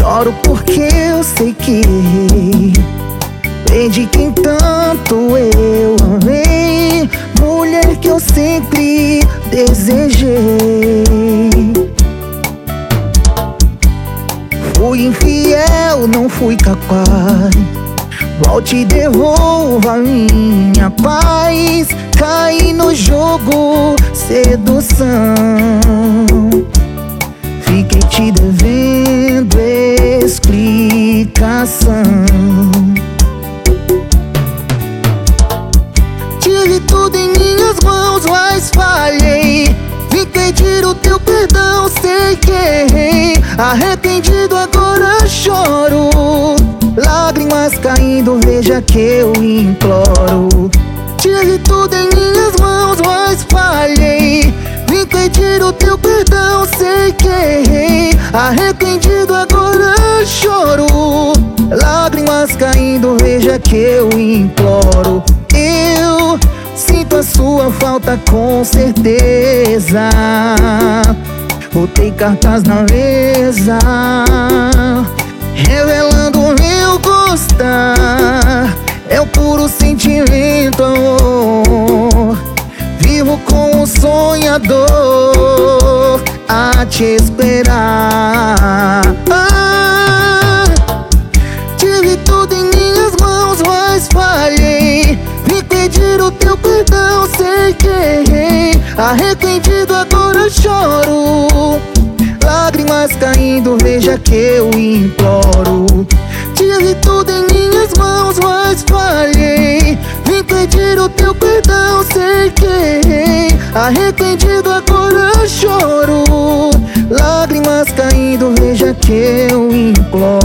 Choro porque eu sei que errei, perdi quem tanto eu amei, mulher que eu sempre desejei. Fui infiel, não fui capaz, volte e devolva minha paz. Caí no jogo, sedução, fiquei te devendo explicação. Tive tudo em minhas mãos, mas falhei. Vim pedir o teu perdão, sei que errei. Arrependido agora choro, lágrimas caindo, veja que eu imploro. Tive tudo em minhas mãos, mas falhei. Vim pedir o teu perdão, sei que errei. Arrependido agora choro, lágrimas caindo, veja que eu imploro. Eu sinto a sua falta com certeza, botei cartas na mesa, revelando meu gostar. É o puro sentimento, amor. Vivo como um sonhador a te esperar. Tive tudo em minhas mãos, mas falhei. Vim pedir o teu perdão, sei que errei. Arrependido agora choro, lágrimas caindo, veja que eu imploro. Tive tudo em minhas mãos, mas falhei. Vim pedir o teu perdão, sei que errei. Arrependido agora choro, lágrimas caindo, veja que eu imploro.